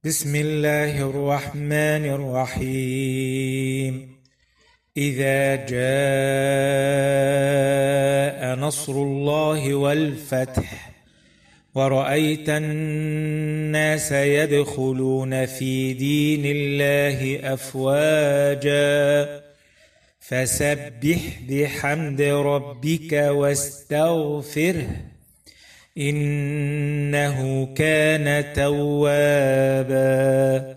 بسم الله الرحمن الرحيم. إذا جاء نصر الله والفتح ورأيت الناس يدخلون في دين الله أفواجا فسبح بحمد ربك واستغفره إنه كان توابا.